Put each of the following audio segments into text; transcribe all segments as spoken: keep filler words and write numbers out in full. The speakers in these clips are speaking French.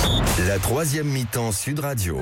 La troisième mi-temps Sud Radio.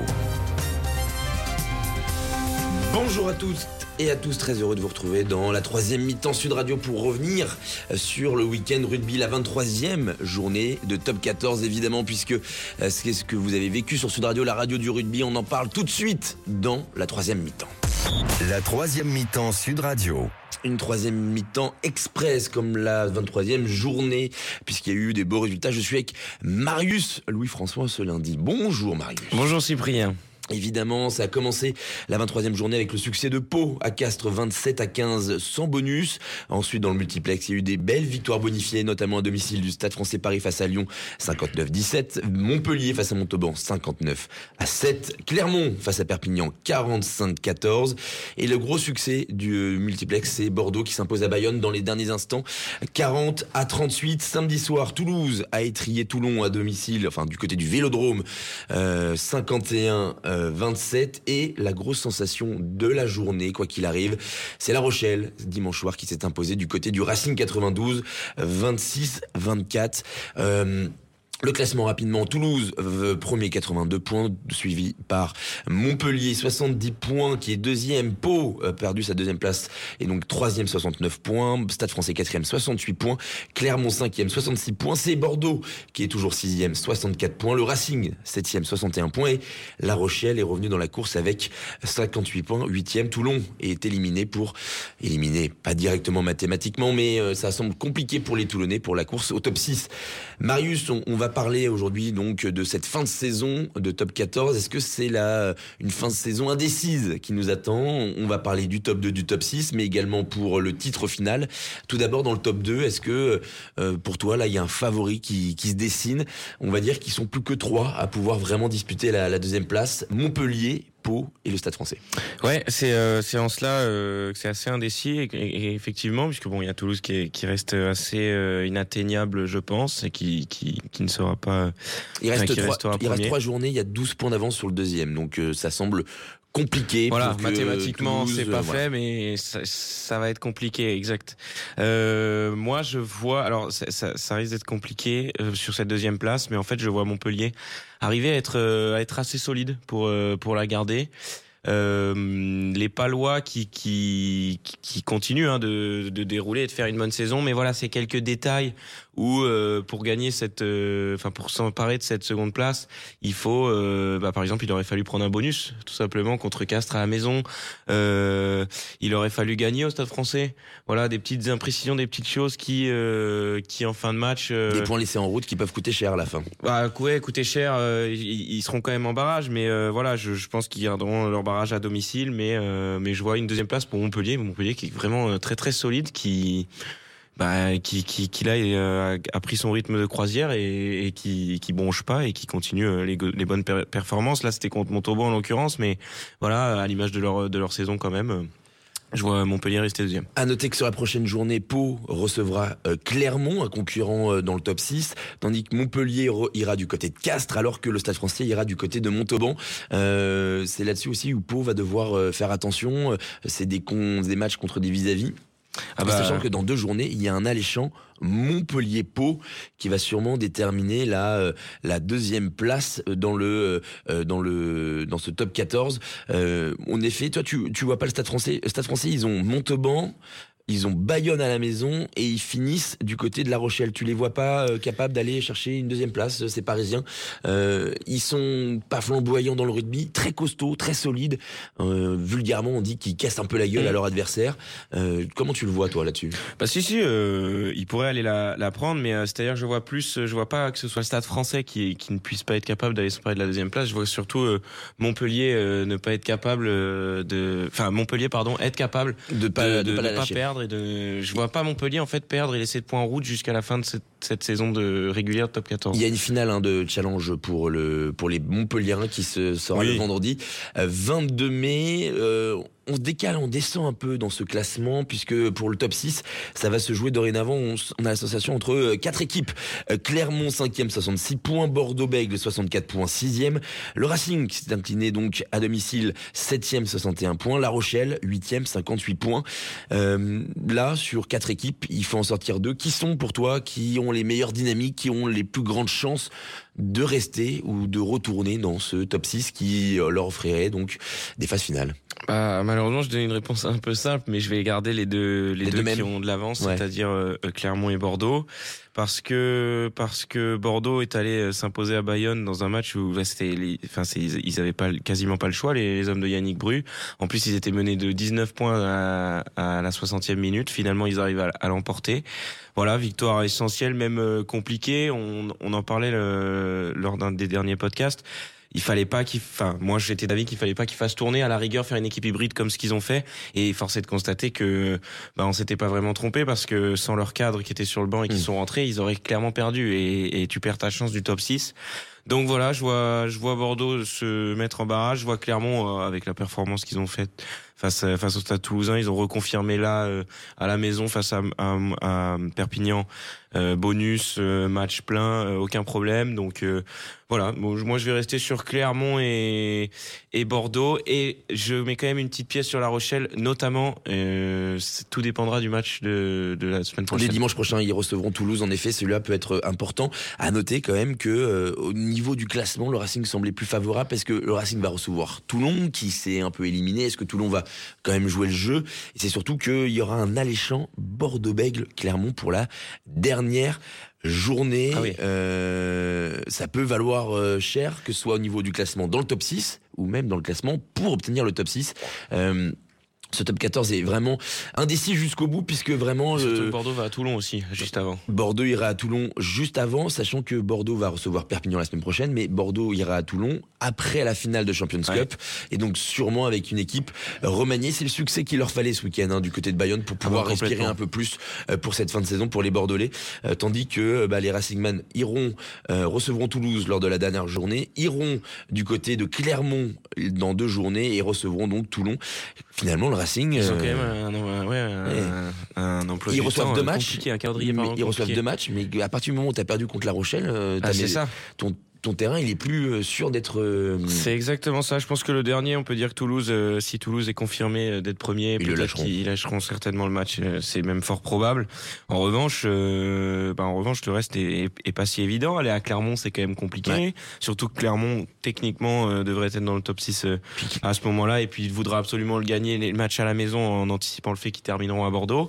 Bonjour à tous et à tous, très heureux de vous retrouver dans la troisième mi-temps Sud Radio pour revenir sur le week-end rugby, la vingt-troisième journée de Top quatorze évidemment, puisque c'est ce que vous avez vécu sur Sud Radio, la radio du rugby. On en parle tout de suite dans la troisième mi-temps. La troisième mi-temps Sud Radio. Une troisième mi-temps express comme la vingt-troisième journée, puisqu'il y a eu des beaux résultats. Je suis avec Marius Louis-François ce lundi. Bonjour Marius. Bonjour Cyprien. Évidemment, ça a commencé la vingt-troisième journée avec le succès de Pau à Castres, vingt-sept à quinze sans bonus. Ensuite, dans le multiplex, il y a eu des belles victoires bonifiées, notamment à domicile du Stade Français Paris face à Lyon, cinquante-neuf à dix-sept. Montpellier face à Montauban, cinquante-neuf à sept. Clermont face à Perpignan, quarante-cinq à quatorze. Et le gros succès du multiplex, c'est Bordeaux qui s'impose à Bayonne dans les derniers instants, quarante à trente-huit. Samedi soir, Toulouse a étrillé Toulon à domicile, enfin du côté du Vélodrome, euh, cinquante et un à vingt-sept. Et la grosse sensation de la journée, quoi qu'il arrive, c'est La Rochelle, dimanche soir, qui s'est imposé du côté du Racing quatre-vingt-douze, vingt-six à vingt-quatre. Euh, Le classement rapidement, Toulouse, euh, premier quatre-vingt-deux points, suivi par Montpellier, soixante-dix points, qui est deuxième. Pau, euh, perdu sa deuxième place, et donc troisième, soixante-neuf points. Stade Français quatrième, soixante-huit points. Clermont cinquième, soixante-six points. C'est Bordeaux, qui est toujours sixième, soixante-quatre points. Le Racing, septième, soixante et un points. Et La Rochelle est revenu dans la course avec cinquante-huit points, huitième. Toulon est éliminé pour, éliminé, pas directement mathématiquement, mais euh, ça semble compliqué pour les Toulonnais pour la course au top six. Marius, on, on va parler aujourd'hui donc de cette fin de saison de Top quatorze. Est-ce que c'est là une fin de saison indécise qui nous attend? On va parler du top deux, du top six, mais également pour le titre final. Tout d'abord, dans le top deux, est-ce que euh, pour toi, là, il y a un favori qui, qui se dessine? On va dire qu'ils sont plus que trois à pouvoir vraiment disputer la, la deuxième place. Montpellier, Pau et le Stade Français. Ouais, c'est euh, c'est en cela euh, que c'est assez indécis et, et, et effectivement, puisque bon, il y a Toulouse qui, est, qui reste assez euh, inatteignable, je pense, et qui qui qui ne sera pas. Il reste enfin, trois. Il reste trois journées. Il y a douze points d'avance sur le deuxième, donc euh, ça semble compliqué. Voilà, pour que mathématiquement Toulouse, c'est pas euh, fait, voilà. mais ça, ça va être compliqué, exact. Euh, moi, je vois, alors ça, ça, ça risque d'être compliqué euh, sur cette deuxième place, mais en fait, je vois Montpellier arriver à être euh, à être assez solide pour euh, pour la garder. Euh, les Palois qui qui qui continuent hein, de de dérouler et de faire une bonne saison, mais voilà, c'est quelques détails où euh, pour gagner cette euh, enfin pour s'emparer de cette seconde place, il faut euh, bah, par exemple, il aurait fallu prendre un bonus tout simplement contre Castres à la maison. Euh, il aurait fallu gagner au Stade Français. Voilà, des petites imprécisions, des petites choses qui euh, qui en fin de match euh, Des points laissés en route qui peuvent coûter cher à la fin. bah ouais, coûter cher, euh, ils, ils seront quand même en barrage, mais euh, voilà, je, je pense qu'ils garderont leur barrage à domicile, mais euh, mais je vois une deuxième place pour Montpellier, Montpellier qui est vraiment très très solide, qui bah qui qui qui là euh, a pris son rythme de croisière et, et qui qui bronche pas et qui continue les les bonnes per- performances. Là, c'était contre Montauban en l'occurrence, mais voilà, à l'image de leur de leur saison quand même. Je vois Montpellier rester deuxième. À noter que sur la prochaine journée, Pau recevra euh, Clermont, un concurrent euh, dans le top six, tandis que Montpellier re- ira du côté de Castres, alors que le Stade Français ira du côté de Montauban. Euh, c'est là-dessus aussi où Pau va devoir euh, faire attention. C'est des, con- des matchs contre des vis-à-vis. Ah bah, Sachant que dans deux journées, il y a un alléchant Montpellier-Pau qui va sûrement déterminer la euh, la deuxième place dans le euh, dans le dans ce top quatorze. Euh, en effet, toi tu tu vois pas le Stade Français. Le Stade Français, ils ont Montauban, ils ont Bayonne à la maison et ils finissent du côté de La Rochelle. Tu les vois pas euh, capables d'aller chercher une deuxième place, ces Parisiens. Euh, ils sont pas flamboyants dans le rugby, très costauds, très solides. Euh, vulgairement, on dit qu'ils cassent un peu la gueule à leur adversaire. Euh, comment tu le vois toi là-dessus? Bah si si, euh, il pourrait aller la, la prendre, mais euh, c'est-à-dire que je vois plus, je vois pas que ce soit le Stade Français qui qui ne puisse pas être capable d'aller s'emparer de la deuxième place. Je vois surtout euh, Montpellier euh, ne pas être capable euh, de, enfin Montpellier pardon, être capable De pas de, de, de, pas de la pas lâcher. perdre et de, je vois pas Montpellier en fait perdre et laisser de points en route jusqu'à la fin de cette, cette saison de régulière de top quatorze. Il y a une finale hein, de challenge pour le pour les Montpelliérains qui se sera Oui. le vendredi euh, vingt-deux mai. Euh, on se décale, on descend un peu dans ce classement, puisque pour le top six, ça va se jouer dorénavant. On, on a l'association entre quatre équipes. Clermont cinquième, soixante-six points. Bordeaux-Bègles, soixante-quatre points, sixième. Le Racing, qui s'est incliné donc à domicile, septième, soixante et un points. La Rochelle, huitième, cinquante-huit points. Euh, là, sur quatre équipes, il faut en sortir deux. Qui sont pour toi, qui ont les meilleures dynamiques, qui ont les plus grandes chances de rester ou de retourner dans ce top six qui leur offrirait donc des phases finales? Bah, malheureusement, je donne une réponse un peu simple, mais je vais garder les deux, les, les deux, deux qui ont de l'avance, ouais. C'est-à-dire euh, Clermont et Bordeaux, parce que parce que Bordeaux est allé s'imposer à Bayonne dans un match où bah, c'était, les, enfin, c'est, ils avaient pas quasiment pas le choix, les, les hommes de Yannick Bru. En plus, ils étaient menés de dix-neuf points à, à la soixantième minute. Finalement, ils arrivent à, à l'emporter. Voilà, victoire essentielle, même euh, compliquée. On, on en parlait le, lors d'un des derniers podcasts. Il fallait pas qu'il, enfin, moi, j'étais d'avis qu'il fallait pas qu'ils fassent tourner, à la rigueur, faire une équipe hybride comme ce qu'ils ont fait. Et force est de constater que, bah, on s'était pas vraiment trompé parce que sans leur cadre qui était sur le banc et qui mmh. sont rentrés, ils auraient clairement perdu et, et tu perds ta chance du top six. Donc voilà, je vois, je vois Bordeaux se mettre en barrage. Je vois Clermont, euh, avec la performance qu'ils ont faite face à, face au Stade Toulousain, ils ont reconfirmé là, euh, à la maison face à, à, à Perpignan, euh, bonus, euh, match plein, euh, aucun problème. Donc, euh, voilà. Bon, moi, je vais rester sur Clermont et, et Bordeaux. Et je mets quand même une petite pièce sur La Rochelle, notamment, euh, tout dépendra du match de, de la semaine prochaine. Les dimanches prochains, ils recevront Toulouse. En effet, celui-là peut être important. À noter quand même que, euh, au niveau du classement, le Racing semblait plus favorable parce que le Racing va recevoir Toulon, qui s'est un peu éliminé. Est-ce que Toulon va quand même jouer le jeu? Et c'est surtout qu'il y aura un alléchant Bordeaux-Bègles Clermont pour la dernière journée. Ah oui. euh, ça peut valoir euh, cher, que ce soit au niveau du classement dans le top six ou même dans le classement pour obtenir le top six. Euh, Ce top quatorze est vraiment indécis jusqu'au bout, puisque vraiment... Surtout euh, que Bordeaux va à Toulon aussi, juste avant. Bordeaux ira à Toulon juste avant, sachant que Bordeaux va recevoir Perpignan la semaine prochaine, mais Bordeaux ira à Toulon après la finale de Champions ouais. Cup, et donc sûrement avec une équipe remaniée. C'est le succès qu'il leur fallait ce week-end, hein, du côté de Bayonne, pour pouvoir ah, respirer un peu plus euh, pour cette fin de saison pour les Bordelais, euh, tandis que bah, les Racingman iront, euh, recevront Toulouse lors de la dernière journée, iront du côté de Clermont dans deux journées, et recevront donc Toulon. Finalement, le Racing... Ils ont quand même un, un, ouais, un, un emploi ils du reçoivent temps deux matchs, compliqué, un calendrier mais, Ils reçoivent deux matchs, mais à partir du moment où tu as perdu contre La Rochelle, euh, ah, c'est ça. ton ton terrain, il est plus sûr d'être... Euh... C'est exactement ça. Je pense que le dernier, on peut dire que Toulouse, euh, si Toulouse est confirmé d'être premier, ils peut-être qu'ils lâcheront certainement le match. C'est même fort probable. En revanche, euh, bah en revanche, le reste est, est, est pas si évident. Aller à Clermont, c'est quand même compliqué. Ouais. Surtout que Clermont, techniquement, euh, devrait être dans le top six euh, à ce moment-là. Et puis, il voudra absolument le gagner, les matchs à la maison, en anticipant le fait qu'ils termineront à Bordeaux.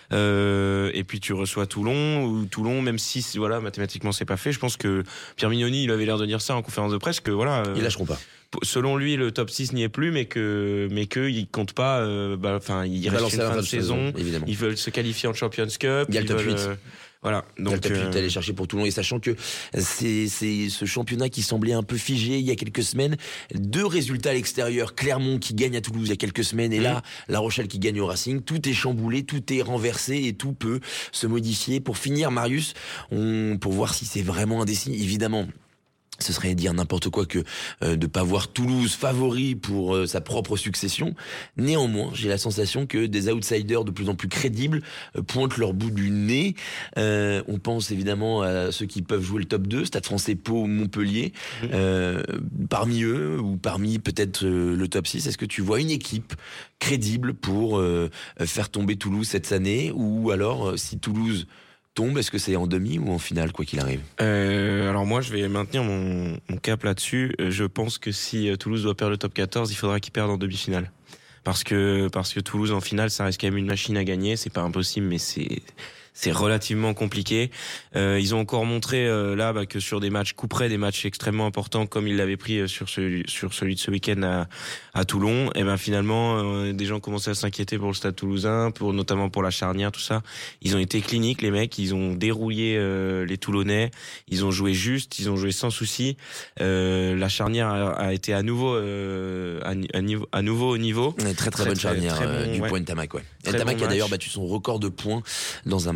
Euh, et puis tu reçois Toulon, ou Toulon, même si voilà mathématiquement c'est pas fait. Je pense que Pierre Mignoni, il avait l'air de dire ça en conférence de presse, que voilà, euh, ils lâcheront pas. Selon lui, le top six n'y est plus, mais que mais que il compte pas. Enfin, euh, bah, il reste une fin de saison. saison ils veulent se qualifier en Champions Cup. Il y a le top veulent, huit. Euh, Voilà, donc il y a le top huit à aller chercher pour Toulon, et sachant que c'est, c'est ce championnat qui semblait un peu figé il y a quelques semaines, deux résultats à l'extérieur, Clermont qui gagne à Toulouse il y a quelques semaines, et mmh. là La Rochelle qui gagne au Racing, tout est chamboulé, tout est renversé et tout peut se modifier. Pour finir, Marius, on, pour voir si c'est vraiment indécis, évidemment, ce serait dire n'importe quoi que euh, de pas voir Toulouse favori pour euh, sa propre succession. Néanmoins, j'ai la sensation que des outsiders de plus en plus crédibles euh, pointent leur bout du nez. Euh, on pense évidemment à ceux qui peuvent jouer le top deux, Stade Français, Pau, Montpellier. Mmh. Euh, parmi eux, ou parmi peut-être euh, le top six, est-ce que tu vois une équipe crédible pour euh, faire tomber Toulouse cette année? Ou alors, euh, si Toulouse tombe, est-ce que c'est en demi ou en finale, quoi qu'il arrive? euh, Alors moi, je vais maintenir mon, mon cap là-dessus. Je pense que si Toulouse doit perdre le top quatorze, il faudra qu'il perde en demi-finale. Parce que, parce que Toulouse, en finale, ça reste quand même une machine à gagner. C'est pas impossible, mais c'est... c'est relativement compliqué. Euh, ils ont encore montré euh, là bah, que sur des matchs coup près, des matchs extrêmement importants, comme ils l'avaient pris sur celui, sur celui de ce week-end à, à Toulon, et ben finalement euh, des gens commençaient à s'inquiéter pour le Stade Toulousain, pour notamment pour la charnière, tout ça. Ils ont été cliniques, les mecs. Ils ont dérouillé euh, les Toulonnais. Ils ont joué juste, ils ont joué sans souci. Euh, la charnière a, a été à nouveau euh, à, à, niveau, à nouveau au niveau. Très très, très bonne charnière très, très bon, euh, du ouais. point de Tamac. Ouais. Tamac bon a d'ailleurs battu son record de points dans un match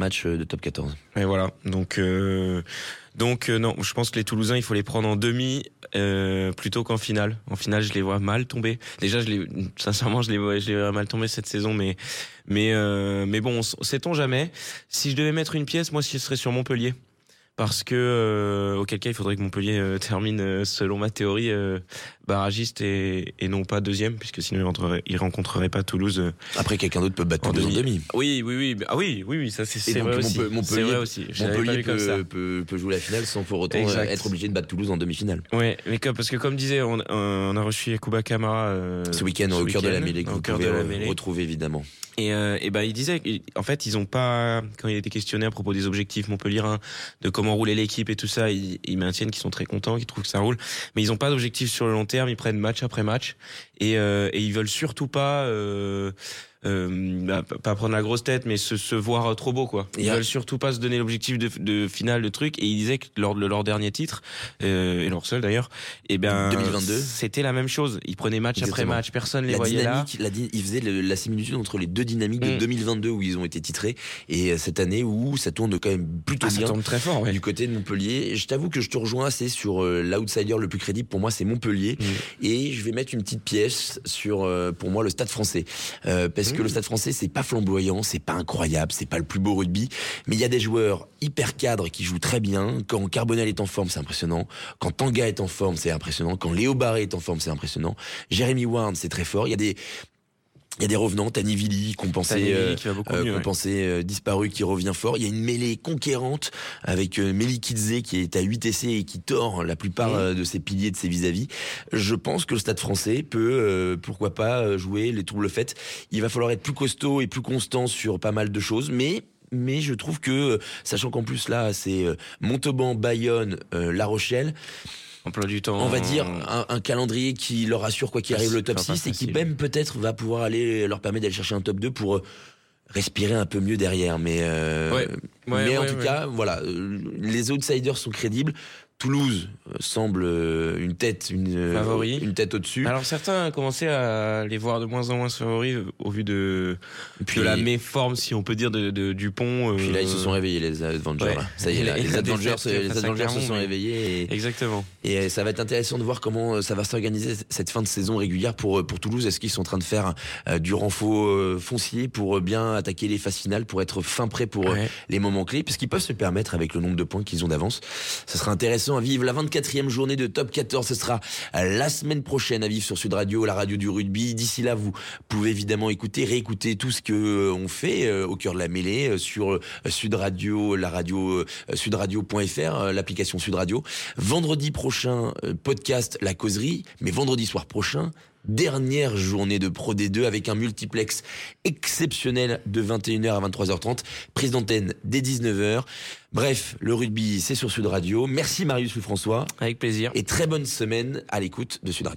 match de top quatorze. Et voilà, donc euh, donc euh, non, je pense que les Toulousains, il faut les prendre en demi euh, plutôt qu'en finale. En finale, je les vois mal tomber. Déjà, je les, sincèrement, je les vois, je les vois mal tomber cette saison, mais mais euh, mais bon, sait-on jamais. Si je devais mettre une pièce, moi, ce serait sur Montpellier. Parce que euh, auquel cas il faudrait que Montpellier euh, termine euh, selon ma théorie euh, barragiste et, et non pas deuxième, puisque sinon il rencontrerait, il rencontrerait pas Toulouse. Euh, Après quelqu'un d'autre peut battre Toulouse en demi. Oui oui oui ah oui oui oui ça c'est, c'est vrai aussi. Montpellier, c'est vrai aussi. Montpellier peut, peut, peut jouer la finale sans pour autant exact. être obligé de battre Toulouse en demi-finale. Ouais, mais comme, parce que comme disait on, on a reçu Yacouba Camara euh, ce week-end au cœur de la mêlée que vous pouvez re- retrouver évidemment. Et, euh, et ben il disait en fait ils ont pas, quand il a été questionné à propos des objectifs montpelliérains, de comment rouler l'équipe et tout ça, ils, ils maintiennent qu'ils sont très contents, qu'ils trouvent que ça roule, mais ils ont pas d'objectif sur le long terme, ils prennent match après match et, euh, et ils veulent surtout pas euh, euh, bah, pas prendre la grosse tête, mais se, se voir trop beau quoi. Ils yeah. veulent surtout pas se donner l'objectif de, de finale de truc. Et ils disaient que lors de leur dernier titre euh, et leur seul d'ailleurs, et ben deux mille vingt-deux c'était la même chose. Ils prenaient match Exactement. après match, personne les la voyait dynamique, là. La, ils faisaient le, la similitude entre les deux dynamiques de mmh. deux mille vingt-deux où ils ont été titrés et cette année où ça tourne quand même plutôt ah, bien. Ça tourne très fort ouais. Du côté de Montpellier. Je t'avoue que je te rejoins assez sur euh, l'outsider le plus crédible pour moi, c'est Montpellier. Mmh. Et je vais mettre une petite pièce sur euh, pour moi le Stade Français euh, parce mmh. que le Stade Français c'est pas flamboyant, c'est pas incroyable, c'est pas le plus beau rugby, mais il y a des joueurs hyper cadres qui jouent très bien. Quand Carbonel est en forme, c'est impressionnant. Quand Tanga est en forme, c'est impressionnant. Quand Léo Barré est en forme, c'est impressionnant. Jérémy Warne, c'est très fort. Il y a des Il y a des revenants, Tanivili, qu'on pensait, euh, euh, mieux, qu'on ouais. pensait euh, disparu, qui revient fort. Il y a une mêlée conquérante avec euh, Melikidze qui est à huit essais et qui tord la plupart euh, de ses piliers, de ses vis-à-vis. Je pense que le Stade Français peut, euh, pourquoi pas, jouer les troubles faites. Il va falloir être plus costaud et plus constant sur pas mal de choses, mais... Mais je trouve que, sachant qu'en plus là, c'est Montauban, Bayonne, euh, La Rochelle... Emploi du temps. On va dire un, un calendrier qui leur assure quoi qu'il arrive le top six et qui même peut-être va pouvoir aller leur permettre d'aller chercher un top deux pour respirer un peu mieux derrière. Mais, euh, ouais. Ouais, mais ouais, en ouais, tout ouais. cas, voilà, les outsiders sont crédibles. Toulouse semble une tête, une, Favori. une tête au-dessus. Alors certains ont commencé à les voir de moins en moins favoris au vu de, puis, de la méforme, si on peut dire, de, de Dupont. Euh... Puis là, ils se sont réveillés, les Avengers. Ouais. Là. Ça y est, là, les, les Avengers, les Avengers se sont réveillés. Et, Exactement. Et ça va être intéressant de voir comment ça va s'organiser cette fin de saison régulière pour, pour Toulouse. Est-ce qu'ils sont en train de faire euh, du renfort euh, foncier pour bien attaquer les phases finales, pour être fin prêt pour ouais. euh, les moments clés, parce qu'ils peuvent se permettre avec le nombre de points qu'ils ont d'avance. Ça sera intéressant à vivre. La vingt-quatrième journée de Top quatorze, ce sera la semaine prochaine à vivre sur Sud Radio, la radio du rugby. D'ici là, vous pouvez évidemment écouter, réécouter tout ce que on fait euh, au cœur de la mêlée euh, sur euh, Sud Radio, la radio euh, sudradio point f r, euh, l'application Sud Radio. Vendredi prochain, euh, podcast La Causerie, mais vendredi soir prochain, dernière journée de Pro D deux avec un multiplex exceptionnel de vingt et une heures à vingt-trois heures trente, prise d'antenne dès dix-neuf heures. Bref, le rugby, c'est sur Sud Radio. Merci Marius Louis-François. Avec plaisir. Et très bonne semaine à l'écoute de Sud Radio.